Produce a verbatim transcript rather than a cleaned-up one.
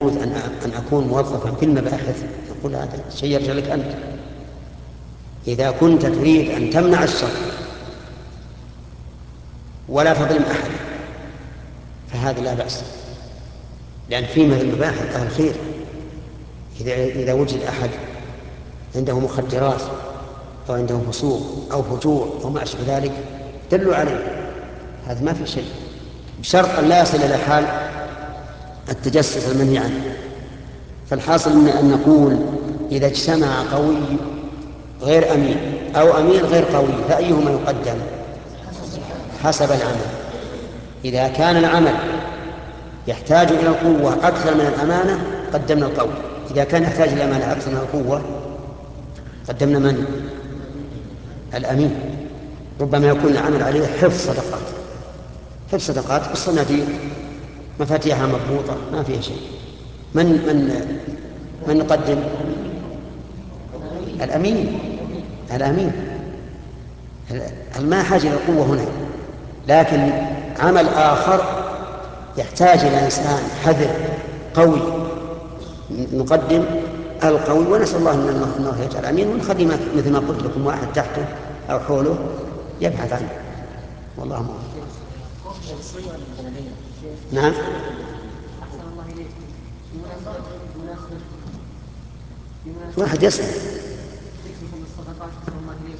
أن أن أكون موظفا في المباحث، يقول هذا شيء يرجع لك أنت. إذا كنت تريد أن تمنع الشر ولا تظلم أحد فهذا لا بأس، لأن في من المباحث أهل الخير. إذا إذا وجد أحد عنده مخدرات أو عنده فسوق أو فجور أو ما أشبه ذلك دلوا عليه، هذا ما في شيء، بشرط أن لا يصل إلى حال التجسس المنهي عنه. فالحاصل أن نقول إذا اجتمع قوي غير أمين أو أمين غير قوي فأيهما يقدم؟ حسب العمل. إذا كان العمل يحتاج إلى القوة أكثر من الأمانة قدمنا القوي، إذا كان يحتاج إلى الأمانة أكثر من القوة قدمنا من؟ الأمين. ربما يكون العمل عليه حفظ صدقات، حفظ صدقات بالصناديق مفاتيحها مضبوطة ما فيها شيء، من من من نقدم؟ الأمين. الأمين ما حاجة إلى القوة هنا، لكن عمل آخر يحتاج إلى إنسان حذر قوي نقدم القوي، ونسأل الله أن الله يجعل أمين، ونخلي مثل ما قلت لكم واحد تحته أو حوله يبحث عنه، والله موفق. نعم. أحسن الله إليك. بمناسبة واحد يسأل ذكركم الصدقات أحسن الله إليك،